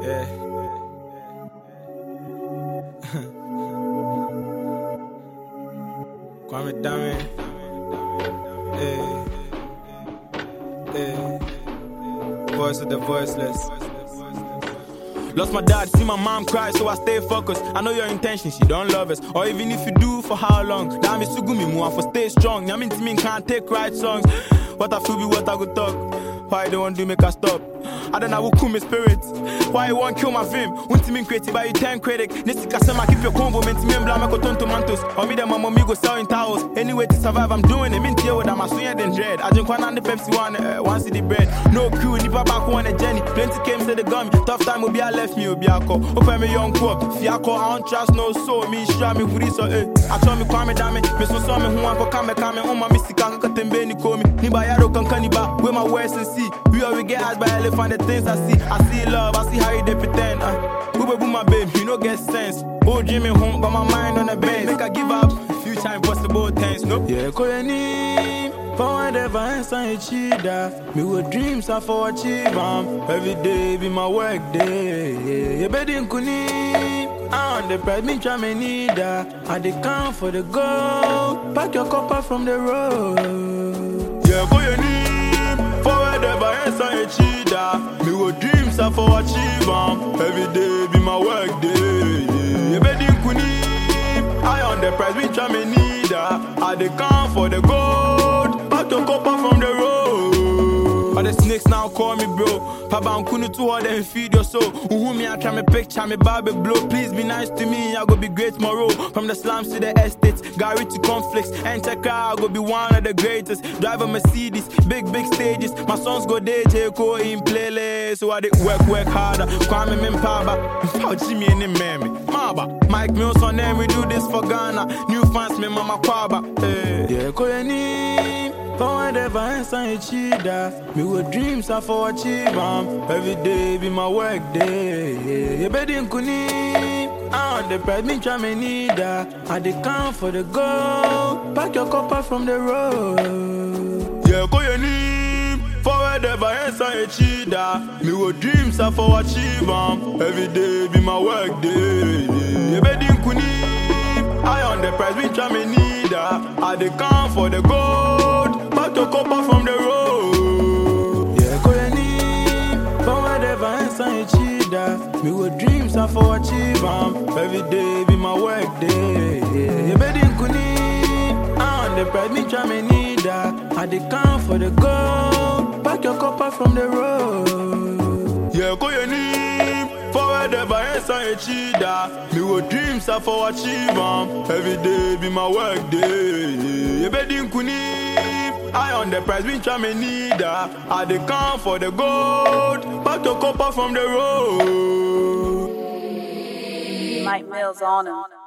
Kwame Dame, voice of the voiceless. Lost my dad, see my mom cry, so I stay focused. I know your intention, she don't love us. Or even if you do, for how long? Damn, it's Sugumi, move for stay strong. Yamin to me can't take right songs. What I feel be what I go talk. Why they want to make us stop? I don't know who cool my spirit. Why you want kill my fame? Want to mean creative by you 10 critic. Nisi Kasema keep your combo, meant to me and blame go turn tomatoes. Or me them my mommy go sell in towels. Anyway to survive, I'm doing it. Mean to you with my sooner than dread. I drink one the Pepsi one city bread. No crew, nipa back one a Jenny. Plenty came to the gummy. Tough time will be I left me, will be a call. Open me young quirk. Fiako, I don't trust no soul. Me sure me with this or I told me Kwame Dame. Me so saw me who want for come on my mystica katembe ni komi. Niba yaro kan kaniba. Where my words and see. We always get asked by elephant the things I see. I see love, I see how you they pretend. Boo my babe, you no get sense. Oh, Jimmy home, got my mind on the bench. Make I give up, future impossible things, no? Yeah, call your name. For whatever answer you cheetah. Me with dreams I for achieve every day be my work day. You better kuni. I on the pride, me try me need that. I dey count for the gold. Pack your copper from the road. Yeah, call your name. For whatever answer you cheetah. Me with dreams I for achieve every day be my work day. You better kuni. I on the price, me try me need that. I dey count for the gold. Pack your copper from the road. All the snakes now call me bro. Papa I'm kunu too hard and feed your soul. Who me I try me picture me Barbie blow. Please be nice to me, I go be great tomorrow. From the slums to the estates, Gary to conflicts. Enter car, I go be one of the greatest. Drive a Mercedes, big stages. My songs go DJ go in playlist. So I did work harder. Kwame Mimpaba, without Jimmy and him mammy. Maba, Mike Mills on them, we do this for Ghana. New fans, me mama Kwaba. Yeah, call your name. For whatever answer you cheetah. Me with dreams I for achieve every day be my work day. You better kuni. I on the pride, me try me need that. I dey count for the gold. Pack your copper from the road. Yeah, call your name. For whatever answer you cheetah. Me with dreams I for achieve every day be my work day. You better kuni. I on the price, me try me need that. I dey count for the gold. Pack your copper from the road. Yeah, call your name. For whatever answer you cheetah. Me with dreams I for achieve every day be my work day. You better kuni. I on the price, me try me need that. I dey count for the gold. Pack your copper from the road. Yeah, call your name. For whatever answer you cheetah. Me with dreams I for achieve every day be my work day. You better kuni. I on the price, me try me need that. I dey count for the gold. Pack your copper from the road. Mike Mills on him.